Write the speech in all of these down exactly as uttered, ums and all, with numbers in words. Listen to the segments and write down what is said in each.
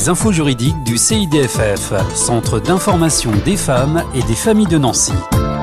Les infos juridiques du C I D F F, Centre d'information des femmes et des familles de Nancy.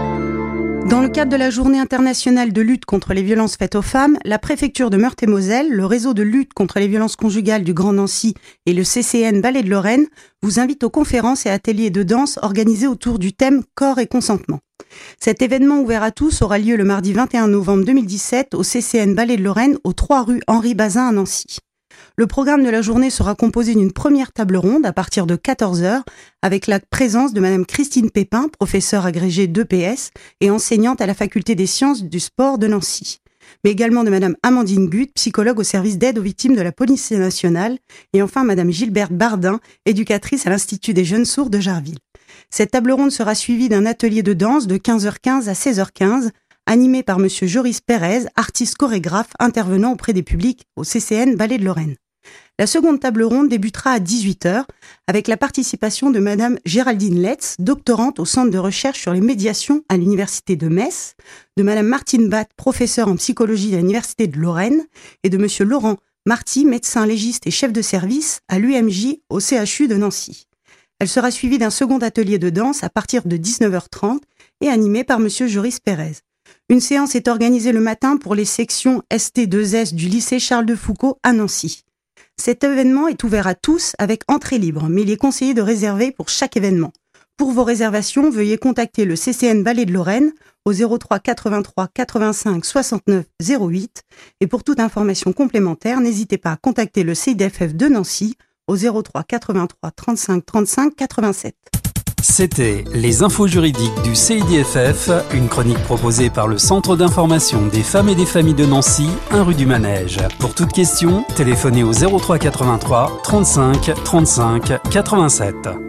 Dans le cadre de la Journée internationale de lutte contre les violences faites aux femmes, la préfecture de Meurthe-et-Moselle, le réseau de lutte contre les violences conjugales du Grand Nancy et le C C N Vallée de Lorraine vous invitent aux conférences et ateliers de danse organisés autour du thème Corps et consentement. Cet événement ouvert à tous aura lieu le mardi vingt et un novembre deux mille dix-sept au C C N Vallée de Lorraine, aux trois rue Henri Bazin à Nancy. Le programme de la journée sera composé d'une première table ronde à partir de quatorze heures avec la présence de Madame Christine Pépin, professeure agrégée d'E P S et enseignante à la Faculté des sciences du sport de Nancy, mais également de Madame Amandine Gut, psychologue au service d'aide aux victimes de la police nationale, et enfin Madame Gilberte Bardin, éducatrice à l'Institut des jeunes sourds de Jarville. Cette table ronde sera suivie d'un atelier de danse de quinze heures quinze à seize heures quinze, animé par Monsieur Joris Pérez, artiste chorégraphe intervenant auprès des publics au C C N Vallée de Lorraine. La seconde table ronde débutera à dix-huit heures avec la participation de Madame Géraldine Letz, doctorante au Centre de recherche sur les médiations à l'Université de Metz, de Madame Martine Batt, professeure en psychologie à l'Université de Lorraine, et de Monsieur Laurent Marty, médecin légiste et chef de service à l'U M J au C H U de Nancy. Elle sera suivie d'un second atelier de danse à partir de dix-neuf heures trente et animé par Monsieur Joris Pérez. Une séance est organisée le matin pour les sections S T deux S du lycée Charles de Foucault à Nancy. Cet événement est ouvert à tous avec entrée libre, mais il est conseillé de réserver pour chaque événement. Pour vos réservations, veuillez contacter le C C N Vallée de Lorraine au zéro trois quatre-vingt-trois quatre-vingt-cinq soixante-neuf zéro huit et pour toute information complémentaire, n'hésitez pas à contacter le C I D F F de Nancy au zéro trois quatre-vingt-trois trente-cinq trente-cinq quatre-vingt-sept. C'était les infos juridiques du C I D F F, une chronique proposée par le Centre d'information des femmes et des familles de Nancy, un rue du Manège. Pour toute question, téléphonez au zéro trois quatre-vingt-trois trente-cinq trente-cinq quatre-vingt-sept.